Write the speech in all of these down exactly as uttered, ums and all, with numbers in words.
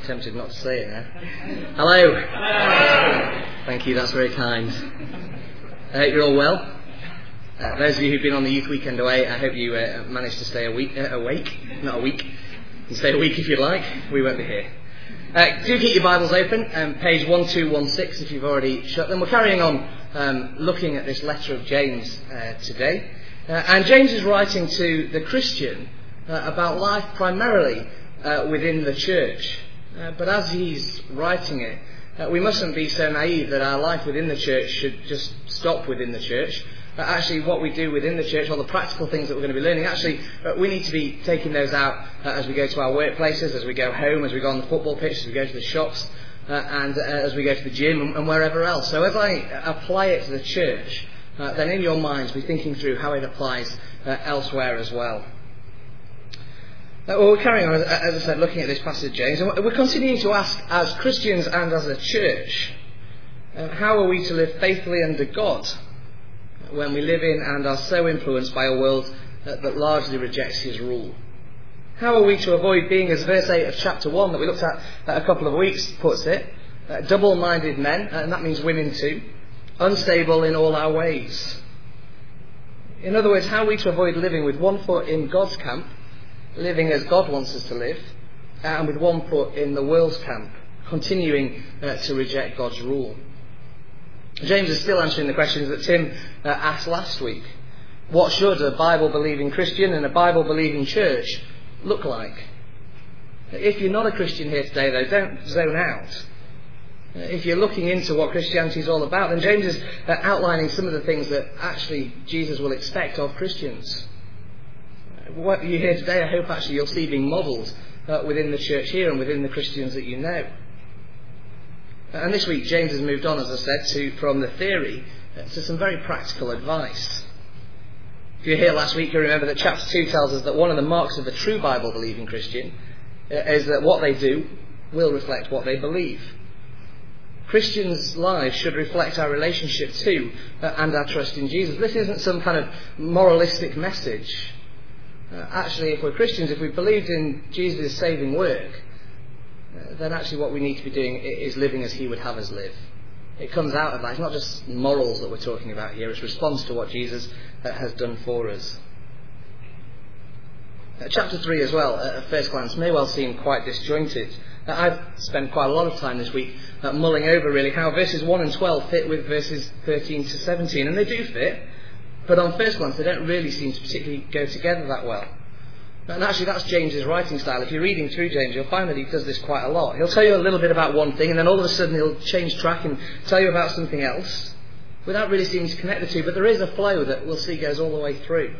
Tempted not to say it now. Hello. Hello. Thank you, that's very kind. I hope you're all well. Uh, those of you who've been on the youth weekend away, I hope you uh, managed to stay a week, uh, awake, not a week. You can stay a week if you'd like. We won't be here. Uh, do keep your Bibles open, um, page one two one six if you've already shut them. We're carrying on um, looking at this letter of James uh, today. Uh, and James is writing to the Christian uh, about life primarily uh, within the church. Uh, but as he's writing it, uh, we mustn't be so naive that our life within the church should just stop within the church. Uh, actually, what we do within the church, all the practical things that we're going to be learning, actually, uh, we need to be taking those out uh, as we go to our workplaces, as we go home, as we go on the football pitch, as we go to the shops, uh, and uh, as we go to the gym and, and wherever else. So as I apply it to the church, uh, then in your minds be thinking through how it applies uh, elsewhere as well. Uh, well, we're carrying on, as I said, looking at this passage of James, and we're continuing to ask, as Christians and as a church, uh, how are we to live faithfully under God when we live in and are so influenced by a world uh, that largely rejects his rule? How are we to avoid being, as verse eight of chapter one that we looked at uh, a couple of weeks puts it, uh, double-minded men, and that means women too, unstable in all our ways? In other words, how are we to avoid living with one foot in God's camp, living as God wants us to live, and with one foot in the world's camp, continuing uh, to reject God's rule? James is still answering the questions that Tim uh, asked last week. What should a Bible-believing Christian and a Bible-believing church look like? If you're not a Christian here today, though, don't zone out. Uh, if you're looking into what Christianity is all about, then James is uh, outlining some of the things that actually Jesus will expect of Christians. What you hear today, I hope actually you'll see being modelled uh, within the church here and within the Christians that you know. And this week James has moved on, as I said, to from the theory uh, to some very practical advice. If you were here last week, you'll remember that chapter two tells us that one of the marks of a true Bible-believing Christian uh, is that what they do will reflect what they believe. Christians' lives should reflect our relationship to uh, and our trust in Jesus. This isn't some kind of moralistic message. Uh, actually, if we're Christians, if we believed in Jesus' saving work, uh, then actually what we need to be doing is living as he would have us live. It comes out of that. It's not just morals that we're talking about here. It's response to what Jesus uh, has done for us. Uh, chapter three as well, uh, at first glance, may well seem quite disjointed. Uh, I've spent quite a lot of time this week uh, mulling over really how verses one and twelve fit with verses thirteen to seventeen, and they do fit. But on first glance, they don't really seem to particularly go together that well. And actually, that's James's writing style. If you're reading through James, you'll find that he does this quite a lot. He'll tell you a little bit about one thing, and then all of a sudden he'll change track and tell you about something else, without really seeming to connect the two. But there is a flow that we'll see goes all the way through.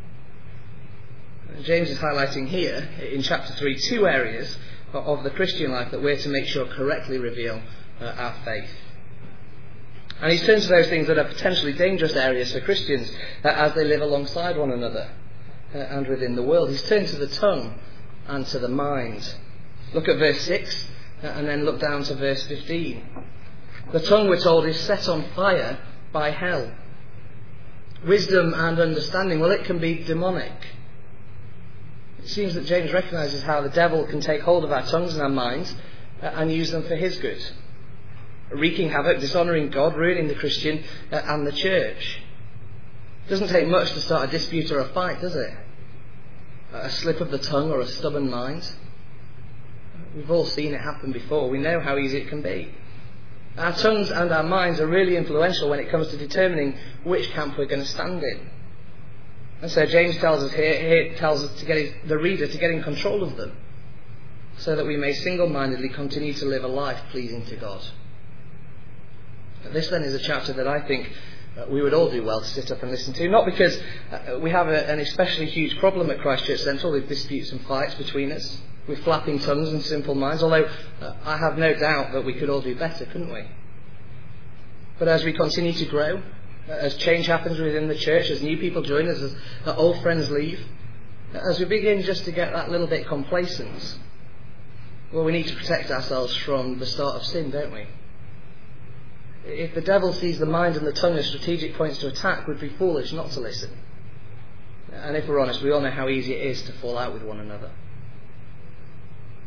And James is highlighting here, in chapter three, two areas of the Christian life that we're to make sure correctly reveal uh, our faith. And he's turned to those things that are potentially dangerous areas for Christians uh, as they live alongside one another uh, and within the world. He's turned to the tongue and to the mind. Look at verse six uh, and then look down to verse fifteen. The tongue, we're told, is set on fire by hell. Wisdom and understanding, well, it can be demonic. It seems that James recognises how the devil can take hold of our tongues and our minds uh, and use them for his good, wreaking havoc, dishonouring God, ruining the Christian uh, and the church. It doesn't take much to start a dispute or a fight, does it? A slip of the tongue or a stubborn mind. We've all seen it happen before. We know how easy it can be. Our tongues and our minds are really influential when it comes to determining which camp we're going to stand in. And so James tells us here, here tells us to get his, the reader to get in control of them, so that we may single-mindedly continue to live a life pleasing to God. This then is a chapter that I think uh, we would all do well to sit up and listen to. Not because uh, we have a, an especially huge problem at Christ Church Central with disputes and fights between us, with flapping tongues and simple minds, although uh, I have no doubt that we could all do better, couldn't we? But as we continue to grow, uh, as change happens within the church, as new people join us, as uh, old friends leave, uh, as we begin just to get that little bit complacent, well, we need to protect ourselves from the start of sin, don't we? If the devil sees the mind and the tongue as strategic points to attack, we'd be foolish not to listen. And if we're honest, we all know how easy it is to fall out with one another.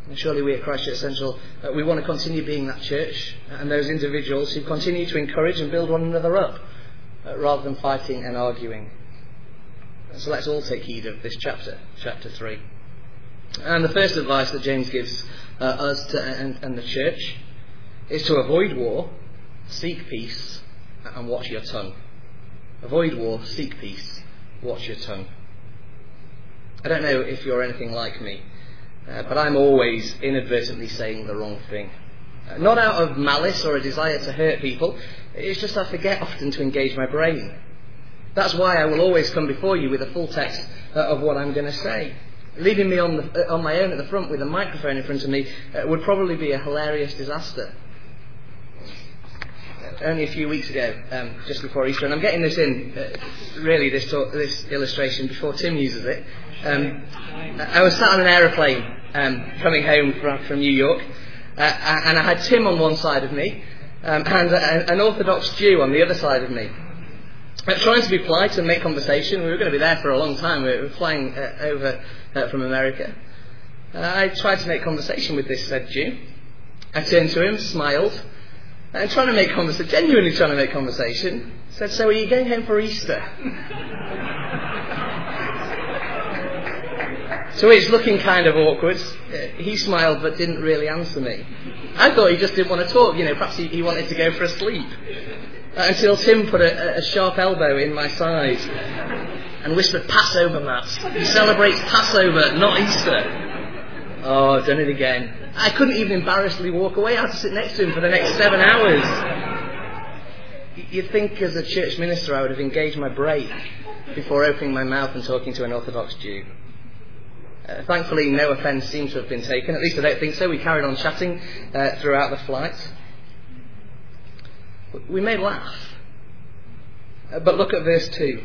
And surely we at Christ Church Central, uh, we want to continue being that church and those individuals who continue to encourage and build one another up uh, rather than fighting and arguing. So let's all take heed of this chapter, chapter three. And the first advice that James gives uh, us to, and, and the church is to avoid war, seek peace, and watch your tongue. Avoid war, seek peace, watch your tongue. I don't know if you're anything like me, uh, but I'm always inadvertently saying the wrong thing. Uh, not out of malice or a desire to hurt people, it's just I forget often to engage my brain. That's why I will always come before you with a full text uh, of what I'm going to say. Leaving me on, the, uh, on my own at the front with a microphone in front of me uh, would probably be a hilarious disaster. Uh, only a few weeks ago, um, just before Easter, and I'm getting this in, uh, really, this, talk, this illustration before Tim uses it. Um, I was sat on an aeroplane um, coming home from, from New York, uh, and I had Tim on one side of me um, and a, an Orthodox Jew on the other side of me. Uh, trying to be polite and make conversation. We were going to be there for a long time. We were flying uh, over uh, from America. Uh, I tried to make conversation with this said Jew. I turned to him, smiled, and trying to make conversation, genuinely trying to make conversation, said, "So are you going home for Easter?" So it's looking kind of awkward. Uh, he smiled but didn't really answer me. I thought he just didn't want to talk. You know, perhaps he, he wanted to go for a sleep. Uh, until Tim put a, a sharp elbow in my side and whispered, "Passover, Matt. He celebrates Passover, not Easter." Oh, I've done it again. I couldn't even embarrassedly walk away. I had to sit next to him for the next seven hours. You'd think as a church minister I would have engaged my brain before opening my mouth and talking to an Orthodox Jew. Uh, thankfully, no offence seems to have been taken. At least I don't think so. We carried on chatting uh, throughout the flight. We may laugh. Uh, but look at verse two.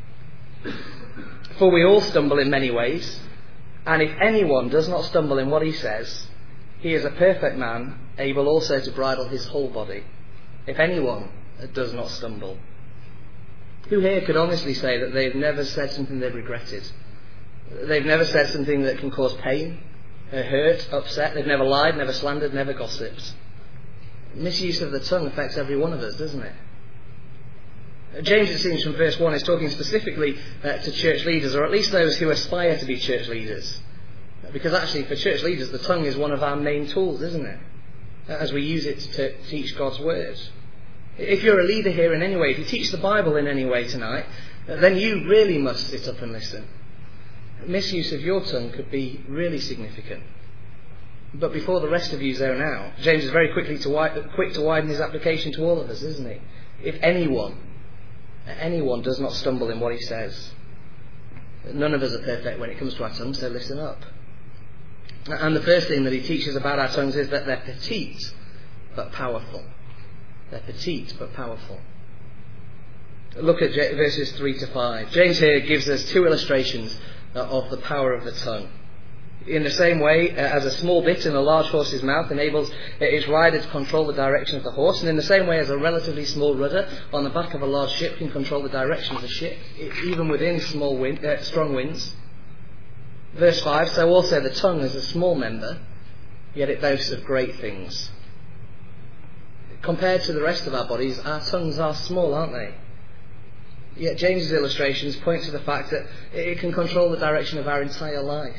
"For we all stumble in many ways, and if anyone does not stumble in what he says, he is a perfect man, able also to bridle his whole body." If anyone does not stumble. Who here could honestly say that they've never said something they've regretted? They've never said something that can cause pain, hurt, upset. They've never lied, never slandered, never gossiped. Misuse of the tongue affects every one of us, doesn't it? James, it seems from verse one, is talking specifically uh, to church leaders, or at least those who aspire to be church leaders. Because actually, for church leaders, the tongue is one of our main tools, isn't it? As we use it to teach God's word. If you're a leader here in any way, if you teach the Bible in any way tonight, then you really must sit up and listen. Misuse of your tongue could be really significant. But before the rest of you zone out, James is very quickly to wi- quick to widen his application to all of us, isn't he? If anyone, anyone does not stumble in what he says. None of us are perfect when it comes to our tongues, so listen up. And the first thing that he teaches about our tongues is that they're petite but powerful. They're petite but powerful. Look at verses three to five. James here gives us two illustrations of the power of the tongue. In the same way as a small bit in a large horse's mouth enables its rider to control the direction of the horse, and in the same way as a relatively small rudder on the back of a large ship can control the direction of the ship, even within small wind, uh, strong winds. Verse five, so also the tongue is a small member, yet it boasts of great things. Compared to the rest of our bodies, our tongues are small, aren't they? Yet James's illustrations point to the fact that it can control the direction of our entire life.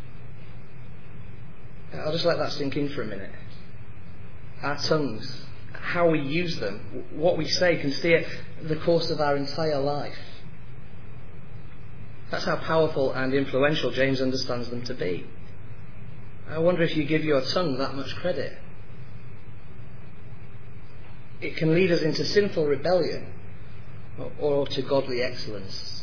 I'll just let that sink in for a minute. Our tongues, how we use them, what we say can steer the course of our entire life. That's how powerful and influential James understands them to be. I wonder if you give your tongue that much credit. It can lead us into sinful rebellion or to godly excellence.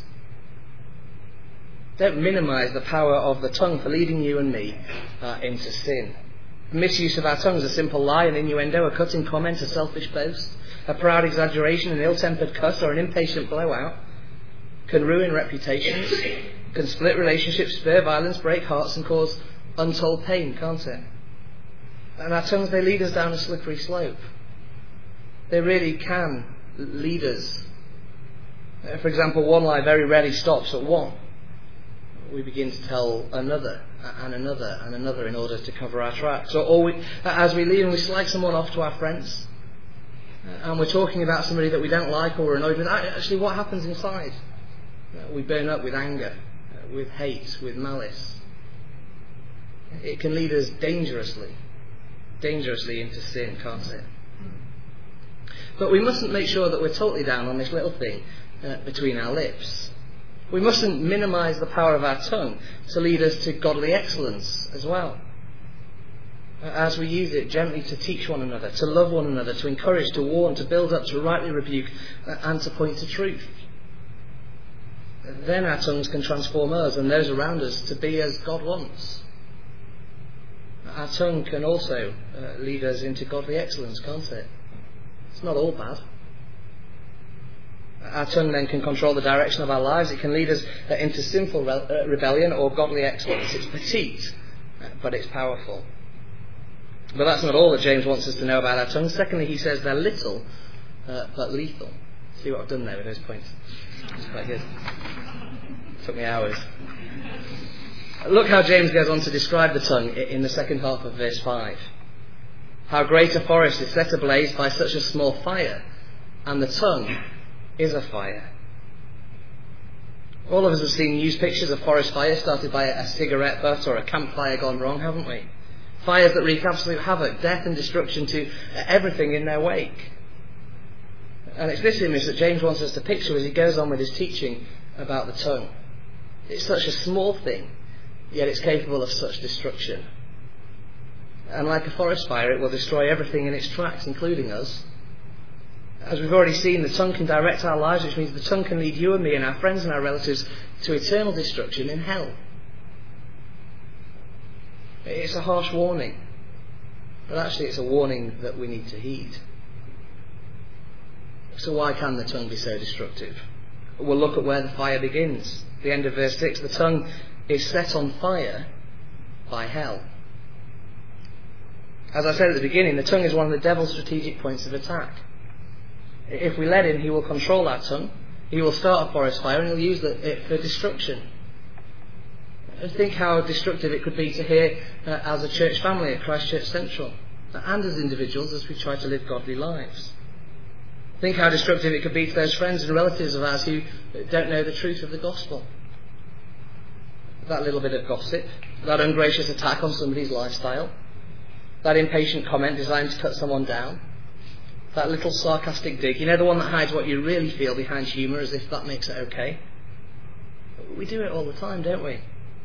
Don't minimise the power of the tongue for leading you and me uh, into sin. Misuse of our tongues, a simple lie, an innuendo, a cutting comment, a selfish boast, a proud exaggeration, an ill-tempered cuss, or an impatient blowout, can ruin reputations, can split relationships, spur violence, break hearts, and cause untold pain, can't it? And our tongues, they lead us down a slippery slope. They really can lead us. For example, one lie very rarely stops at one. we begin to tell another and another and another in order to cover our tracks. Or, or we, as we leave and we slag someone off to our friends, and we're talking about somebody that we don't like or we're annoyed with, actually what happens inside? We burn up with anger, with hate, with malice. It can lead us dangerously, dangerously into sin, can't it? But we mustn't make sure that we're totally down on this little thing uh, between our lips. We mustn't minimise the power of our tongue to lead us to godly excellence as well. As we use it gently to teach one another, to love one another, to encourage, to warn, to build up, to rightly rebuke, and to point to truth. Then our tongues can transform us and those around us to be as God wants. Our tongue can also uh, lead us into godly excellence, can't it? It's not all bad. Our tongue then can control the direction of our lives. It can lead us uh, into sinful re- uh, rebellion or godly excellence. It's petite, uh, but it's powerful. But that's not all that James wants us to know about our tongues. Secondly, he says they're little, uh, but lethal. See what I've done there with those points? It's quite good. It took me hours. Look how James goes on to describe the tongue in the second half of verse five. How great a forest is set ablaze by such a small fire, and the tongue is a fire. All of us have seen news pictures of forest fires started by a cigarette butt or a campfire gone wrong, haven't we? Fires that wreak absolute havoc, death and destruction to everything in their wake. And it's this image that James wants us to picture as he goes on with his teaching about the tongue. It's such a small thing, yet it's capable of such destruction. And like a forest fire, it will destroy everything in its tracks, including us. As we've already seen, the tongue can direct our lives, which means the tongue can lead you and me and our friends and our relatives to eternal destruction in hell. It's a harsh warning, but actually it's a warning that we need to heed. So why can the tongue be so destructive? We'll look at where the fire begins. The end of verse six, the tongue is set on fire by hell. As I said at the beginning, the tongue is one of the devil's strategic points of attack. If we let him, he will control our tongue, he will start a forest fire, and he'll use it for destruction. And think how destructive it could be to hear uh, as a church family at Christ Church Central, and as individuals as we try to live godly lives. Think how destructive it could be to those friends and relatives of ours who don't know the truth of the gospel. That little bit of gossip, that ungracious attack on somebody's lifestyle, that impatient comment designed to cut someone down, that little sarcastic dig, you know, the one that hides what you really feel behind humour as if that makes it okay. We do it all the time, don't we?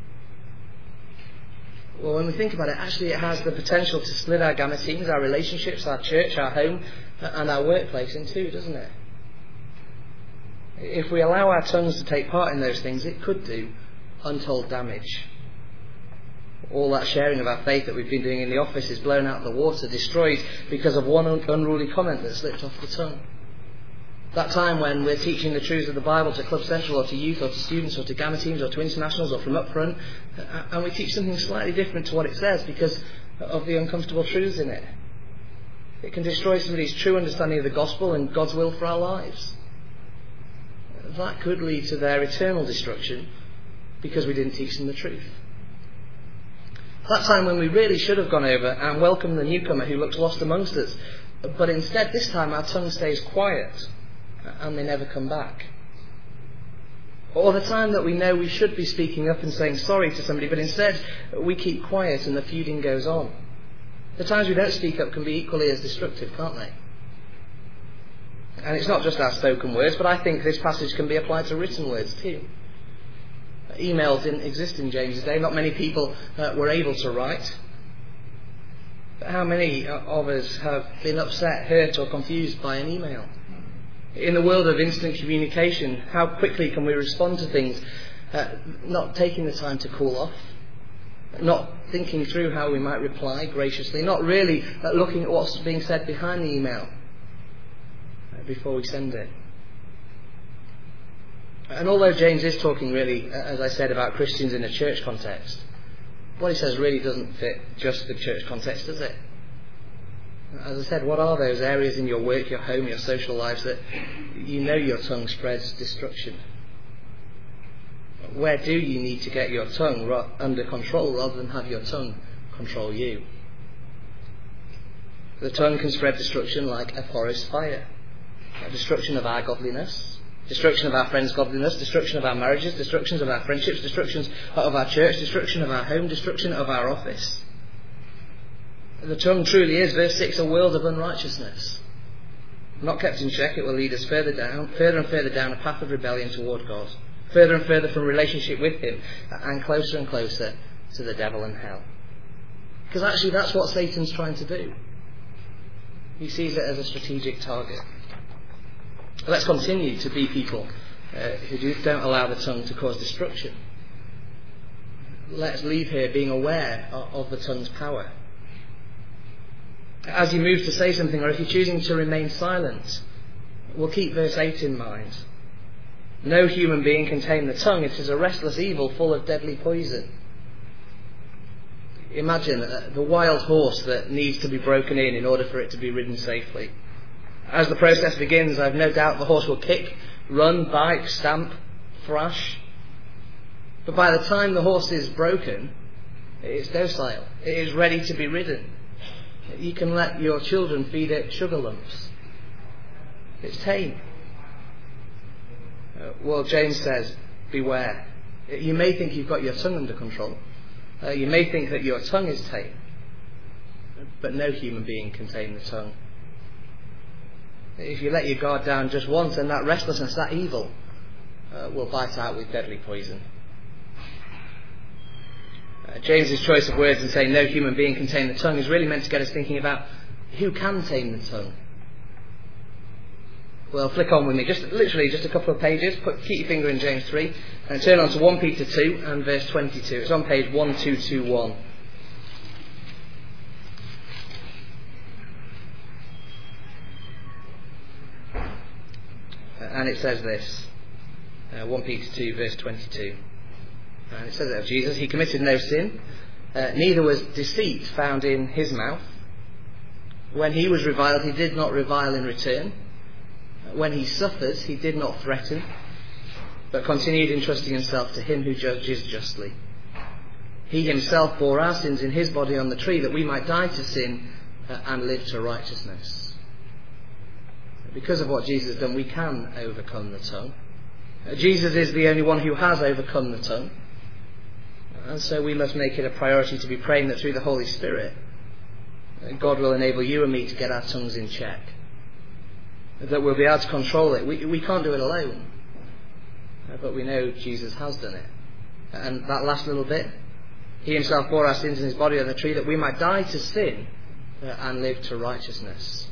Well, when we think about it, actually it has the potential to split our gametines, our relationships, our church, our home, and our workplace in two, doesn't it? If we allow our tongues to take part in those things, it could do untold damage. All that sharing of our faith that we've been doing in the office is blown out of the water, destroyed because of one un- unruly comment that slipped off the tongue. That time when we're teaching the truths of the Bible to Club Central or to youth or to students or to gamma teams or to internationals or from up front, and we teach something slightly different to what it says because of the uncomfortable truths in it. It can destroy somebody's true understanding of the gospel and God's will for our lives. That could lead to their eternal destruction because we didn't teach them the truth. That time when we really should have gone over and welcomed the newcomer who looks lost amongst us, but instead this time our tongue stays quiet and they never come back. Or the time that we know we should be speaking up and saying sorry to somebody, but instead we keep quiet and the feuding goes on. The times we don't speak up can be equally as destructive, can't they? And it's not just our spoken words, but I think this passage can be applied to written words too. Emails didn't exist in James' day. Not many people uh, were able to write. But how many of us have been upset, hurt or confused by an email? In the world of instant communication, how quickly can we respond to things, uh, not taking the time to cool off, not thinking through how we might reply graciously, not really uh, looking at what's being said behind the email uh, before we send it. And although James is talking really, as I said, about Christians in a church context, what he says really doesn't fit just the church context, does it? As I said, what are those areas in your work, your home, your social lives that you know your tongue spreads destruction? Where do you need to get your tongue ro- under control rather than have your tongue control you? The tongue can spread destruction like a forest fire. Destruction of our godliness, destruction of our friends' godliness, destruction of our marriages, destruction of our friendships, destruction of our church, destruction of our home, destruction of our office. The tongue truly is, verse six, a world of unrighteousness. Not kept in check, it will lead us further down, further and further down a path of rebellion toward God, further and further from relationship with Him, and closer and closer to the devil and hell. Because actually that's what Satan's trying to do. He sees it as a strategic target. Let's continue to be people uh, who do, don't allow the tongue to cause destruction. Let's leave here being aware of, of the tongue's power. As you move to say something, or if you're choosing to remain silent, we'll keep verse eight in mind. No human being can tame the tongue. It is a restless evil full of deadly poison. Imagine uh, the wild horse that needs to be broken in in order for it to be ridden safely. As the process begins, I have no doubt the horse will kick, run, bite, stamp, thrash. But by the time the horse is broken, it is docile. It is ready to be ridden. You can let your children feed it sugar lumps. It's tame. Uh, well, James says, beware. You may think you've got your tongue under control. Uh, you may think that your tongue is tame. But no human being can tame the tongue. If you let your guard down just once, then that restlessness, that evil, uh, will bite out with deadly poison. Uh, James's choice of words in saying no human being can tame the tongue is really meant to get us thinking about who can tame the tongue. Well, flick on with me, just literally just a couple of pages. Put, keep your finger in James three and turn on to First Peter two and verse twenty-two. It's on page one two two one. And it says this, uh, First Peter two verse twenty-two. And it says that of Jesus, he committed no sin, uh, neither was deceit found in his mouth. When he was reviled, he did not revile in return. When he suffered, he did not threaten, but continued entrusting himself to him who judges justly. He himself bore our sins in his body on the tree, that we might die to sin uh, and live to righteousness. Because of what Jesus has done, we can overcome the tongue. Uh, Jesus is the only one who has overcome the tongue. And so we must make it a priority to be praying that through the Holy Spirit, uh, God will enable you and me to get our tongues in check. That we'll be able to control it. We, we can't do it alone. Uh, but we know Jesus has done it. And that last little bit, he himself bore our sins in his body on the tree, that we might die to sin uh, and live to righteousness.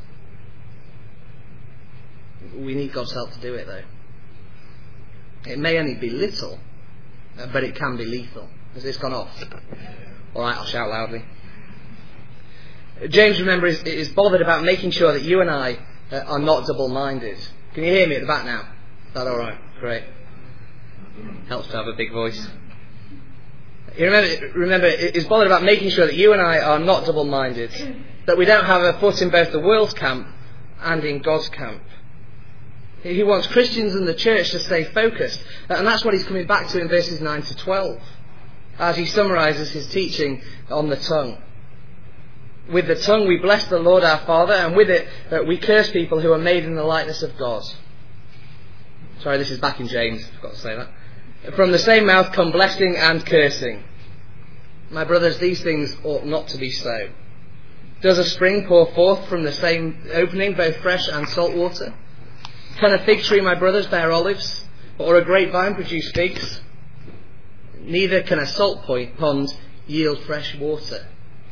We need God's help to do it, though. It may only be little, uh, but it can be lethal. Has this gone off? All right, I'll shout loudly. James, remember, is, is bothered about making sure that you and I uh, are not double-minded. Can you hear me at the back now? Is that all right? Great. Helps to have a big voice. You remember, remember, is bothered about making sure that you and I are not double-minded, that we don't have a foot in both the world's camp and in God's camp. He wants Christians and the church to stay focused, and that's what he's coming back to in verses nine to twelve, as he summarises his teaching on the tongue. With the tongue we bless the Lord our Father, and with it uh, we curse people who are made in the likeness of God. Sorry, this is back in James, I forgot to say that. From the same mouth come blessing and cursing. My brothers, these things ought not to be so. Does a spring pour forth from the same opening both fresh and salt water? Can a fig tree, my brothers, bear olives, or a grapevine produce figs? Neither can a salt pond yield fresh water.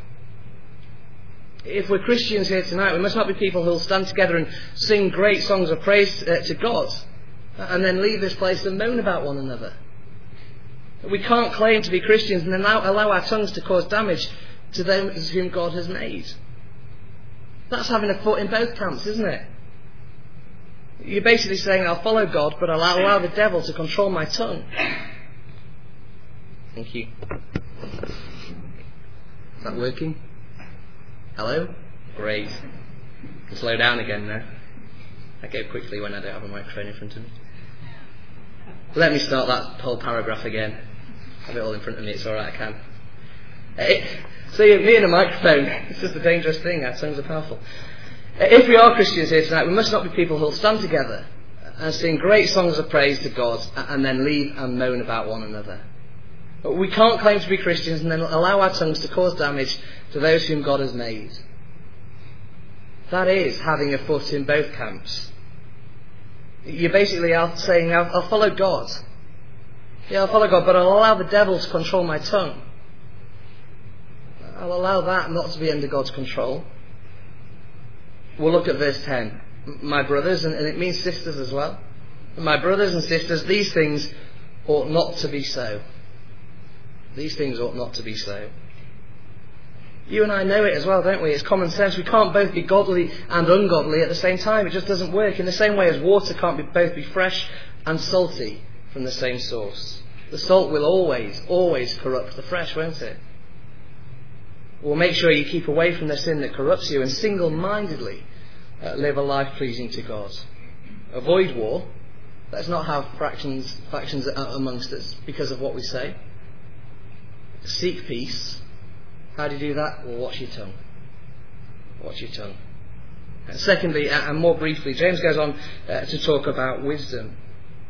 If we're Christians here tonight, we must not be people who will stand together and sing great songs of praise uh, to God, and then leave this place and moan about one another. We can't claim to be Christians and then allow, allow our tongues to cause damage to those whom God has made. That's having a foot in both camps, isn't it? You're basically saying, I'll follow God, but I'll allow the devil to control my tongue. Thank you. Is that working? Hello? Great. I can slow down again now. I go quickly when I don't have a microphone in front of me. Let me start that whole paragraph again. I have it all in front of me, it's alright, I can. It, see, me and a microphone, it's just a dangerous thing, our tongues are powerful. If we are Christians here tonight, we must not be people who will stand together and sing great songs of praise to God and then leave and moan about one another. We can't claim to be Christians and then allow our tongues to cause damage to those whom God has made. That is having a foot in both camps. You basically are saying, I'll, I'll follow God. Yeah, I'll follow God, but I'll allow the devil to control my tongue. I'll allow that not to be under God's control. We'll look at verse ten. My brothers, and it means sisters as well. My brothers and sisters, these things ought not to be so. These things ought not to be so. You and I know it as well, don't we? It's common sense. We can't both be godly and ungodly at the same time. It just doesn't work. In the same way as water can't be, both be fresh and salty from the same source. The salt will always, always corrupt the fresh, won't it? Well, make sure you keep away from the sin that corrupts you and single-mindedly uh, live a life pleasing to God. Avoid war. Let's not have fractions, factions amongst us because of what we say. Seek peace. How do you do that? Well, watch your tongue. Watch your tongue. And secondly, and more briefly, James goes on uh, to talk about wisdom.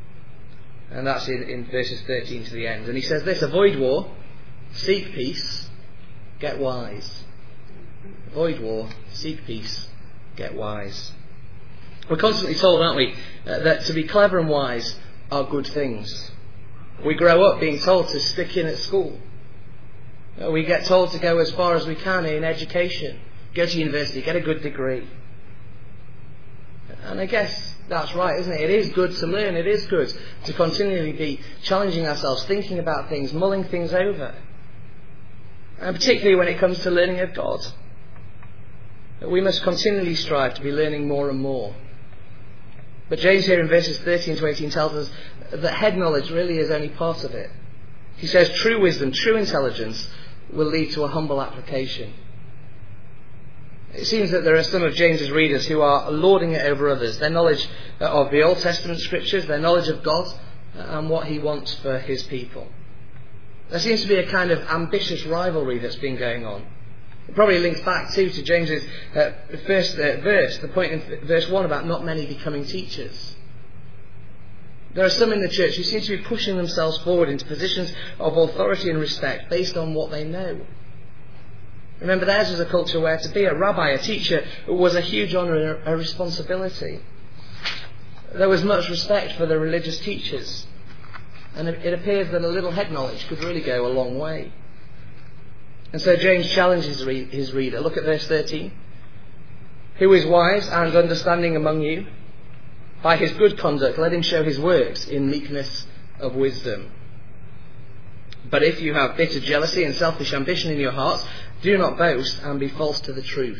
And that's in, in verses thirteen to the end. And he says this: avoid war, seek peace, get wise. Avoid war, seek peace, get wise. We're constantly told, aren't we, uh, that to be clever and wise are good things. We grow up being told to stick in at school. We get told to go as far as we can in education. Go to university, get a good degree. And I guess that's right, isn't it? It is good to learn. It is good to continually be challenging ourselves, thinking about things, mulling things over. And particularly when it comes to learning of God. We must continually strive to be learning more and more. But James here in verses thirteen to eighteen tells us that head knowledge really is only part of it. He says true wisdom, true intelligence will lead to a humble application. It seems that there are some of James's readers who are lording it over others, their knowledge of the Old Testament scriptures, their knowledge of God and what he wants for his people. There seems to be a kind of ambitious rivalry that's been going on. It probably links back too to James's uh, first uh, verse, the point in verse one about not many becoming teachers. There are some in the church who seem to be pushing themselves forward into positions of authority and respect based on what they know. Remember, theirs was a culture where to be a rabbi, a teacher, was a huge honour and a responsibility. There was much respect for the religious teachers. And it appears that a little head knowledge could really go a long way. And so James challenges his reader. Look at verse thirteen. Who is wise and understanding among you? By his good conduct, let him show his works in meekness of wisdom. But if you have bitter jealousy and selfish ambition in your hearts, do not boast and be false to the truth.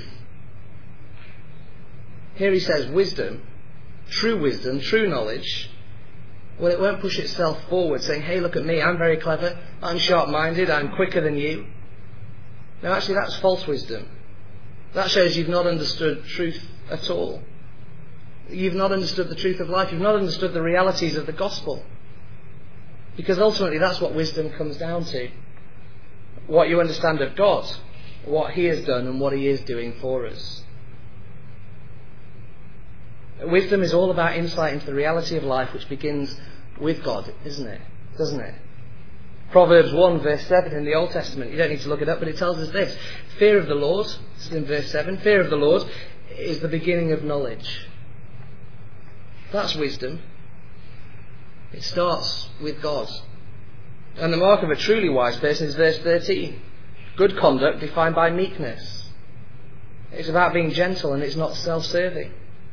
Here he says wisdom, true wisdom, true knowledge, well, it won't push itself forward saying, hey, look at me, I'm very clever, I'm sharp-minded, I'm quicker than you. No, actually that's false wisdom. That shows you've not understood truth at all. You've not understood the truth of life. You've not understood the realities of the gospel. Because ultimately that's what wisdom comes down to. What you understand of God, what he has done and what he is doing for us. Wisdom is all about insight into the reality of life, which begins with God, isn't it? Doesn't it? Proverbs one verse seven in the Old Testament, you don't need to look it up, but it tells us this. Fear of the Lord, this is in verse seven, fear of the Lord is the beginning of knowledge. That's wisdom. It starts with God. And the mark of a truly wise person is verse thirteen. Good conduct defined by meekness. It's about being gentle and it's not self-serving.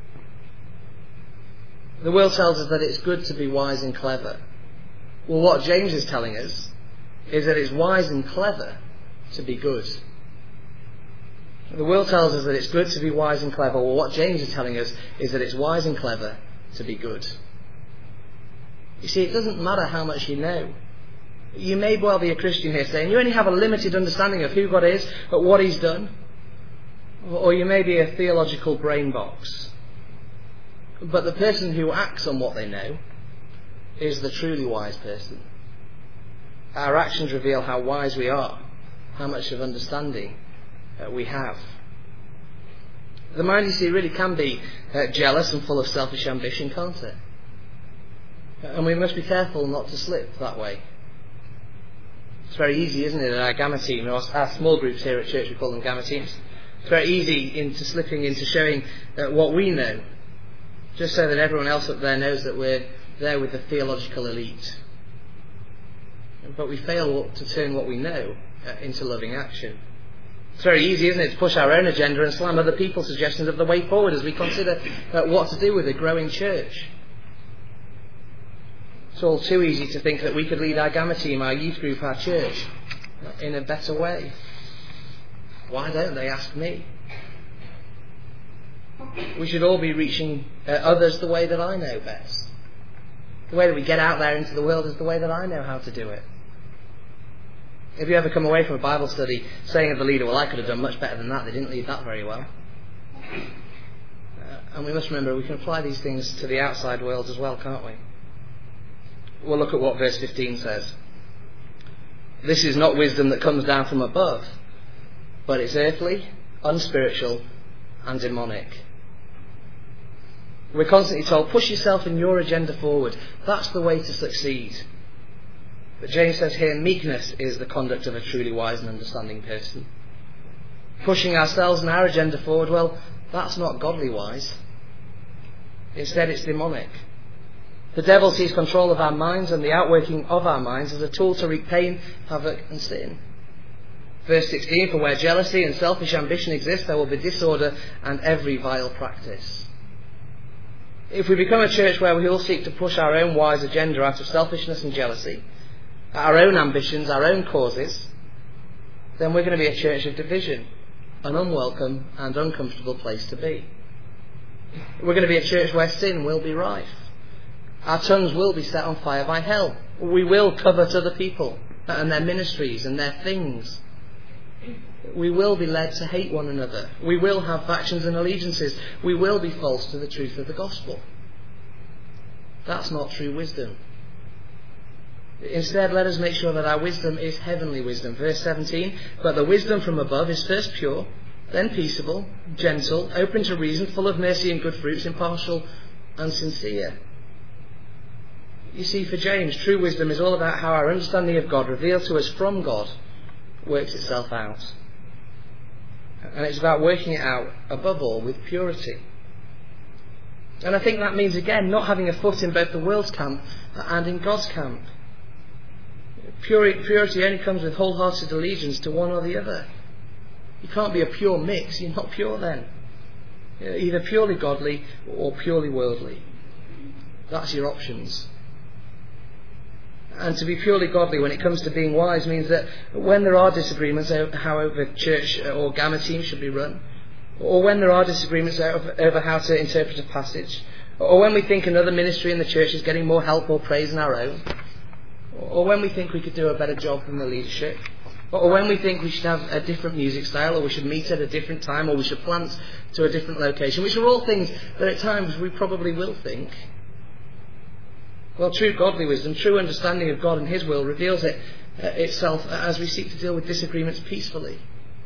The world tells us that it's good to be wise and clever. Well, what James is telling us is that it's wise and clever to be good. The world tells us that it's good to be wise and clever. Well, what James is telling us is that it's wise and clever to be good. You see, it doesn't matter how much you know. You may well be a Christian here saying you only have a limited understanding of who God is, but what he's done. Or you may be a theological brain box. But the person who acts on what they know is the truly wise person. Our actions reveal how wise we are, how much of understanding uh, we have. The mind, you see, really can be uh, jealous and full of selfish ambition, can't it? And we must be careful not to slip that way. It's very easy, isn't it, at our gamma team, our, our small groups here at church, we call them gamma teams. It's very easy into slipping into showing uh, what we know, just so that everyone else up there knows that we're there with the theological elite. But we fail to turn what we know uh, into loving action. It's very easy, isn't it, to push our own agenda and slam other people's suggestions of the way forward as we consider uh, what to do with a growing church. It's all too easy to think that we could lead our gamma team, our youth group, our church in a better way. Why don't they ask me? We should all be reaching uh, others the way that I know best. The way that we get out there into the world is the way that I know how to do it. If you ever come away from a Bible study saying of the leader, well, I could have done much better than that, they didn't lead that very well. Uh, and we must remember we can apply these things to the outside world as well, can't we? We'll look at what verse fifteen says. This is not wisdom that comes down from above, but it's earthly, unspiritual, and demonic. We're constantly told, push yourself and your agenda forward. That's the way to succeed. But James says here, meekness is the conduct of a truly wise and understanding person. Pushing ourselves and our agenda forward, well, that's not godly wise. Instead, it's demonic. The devil sees control of our minds and the outworking of our minds as a tool to wreak pain, havoc and sin. Verse sixteen, for where jealousy and selfish ambition exist, there will be disorder and every vile practice. If we become a church where we all seek to push our own wise agenda out of selfishness and jealousy, our own ambitions, our own causes, then we're going to be a church of division, an unwelcome and uncomfortable place to be. We're going to be a church where sin will be rife. Our tongues will be set on fire by hell. We will covet other people and their ministries and their things. We will be led to hate one another. We will have factions and allegiances. We will be false to the truth of the gospel. That's not true wisdom. Instead, let us make sure that our wisdom is heavenly wisdom. Verse seventeen, but the wisdom from above is first pure, then peaceable, gentle, open to reason, full of mercy and good fruits, impartial and sincere. You see, for James, true wisdom is all about how our understanding of God, revealed to us from God, works itself out. And it's about working it out, above all, with purity. And I think that means, again, not having a foot in both the world's camp and in God's camp. Purity only comes with wholehearted allegiance to one or the other. You can't be a pure mix. You're not pure then. You're either purely godly or purely worldly. That's your options. And to be purely godly when it comes to being wise means that when there are disagreements over how a church or gamma team should be run, or when there are disagreements over, over how to interpret a passage, or when we think another ministry in the church is getting more help or praise than our own, or when we think we could do a better job than the leadership, or when we think we should have a different music style, or we should meet at a different time, or we should plant to a different location, which are all things that at times we probably will think. Well, true godly wisdom, true understanding of God and His will reveals it uh, itself as we seek to deal with disagreements peacefully.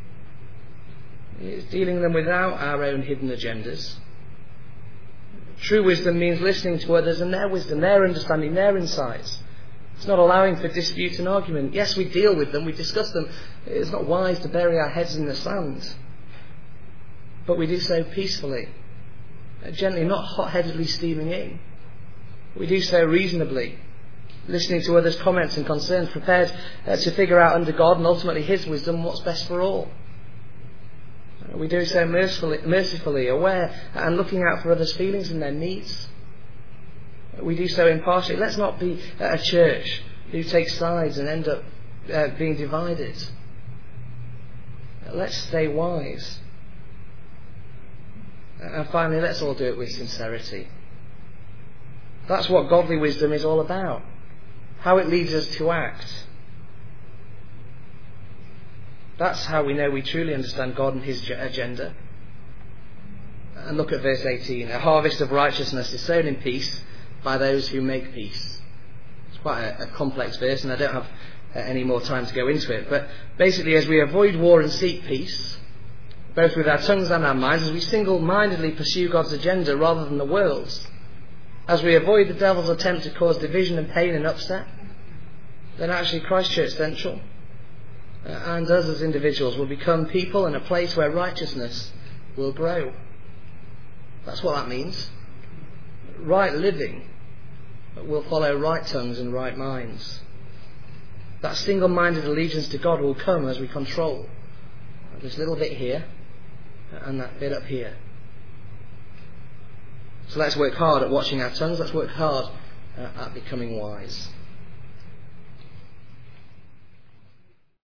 It's dealing them without our own hidden agendas. True wisdom means listening to others and their wisdom, their understanding, their insights. It's not allowing for dispute and argument. Yes, we deal with them, we discuss them. It's not wise to bury our heads in the sand. But we do so peacefully, gently, not hot-headedly steaming in. We do so reasonably, listening to others' comments and concerns, prepared uh, to figure out under God and ultimately His wisdom what's best for all. Uh, we do so mercifully, mercifully, aware and looking out for others' feelings and their needs. Uh, we do so impartially. Let's not be a church who takes sides and end up uh, being divided. Uh, let's stay wise. Uh, and finally, let's all do it with sincerity. That's what godly wisdom is all about. How it leads us to act. That's how we know we truly understand God and His agenda. And look at verse eighteen. A harvest of righteousness is sown in peace by those who make peace. It's quite a, a complex verse, and I don't have uh, any more time to go into it. But basically, as we avoid war and seek peace, both with our tongues and our minds, as we single-mindedly pursue God's agenda rather than the world's, as we avoid the devil's attempt to cause division and pain and upset, then actually Christchurch Central uh, and us as individuals will become people in a place where righteousness will grow. That's what that means. Right living will follow right tongues and right minds. That single-minded allegiance to God will come as we control this little bit here and that bit up here. So let's work hard at watching our tongues. Let's work hard uh, at becoming wise.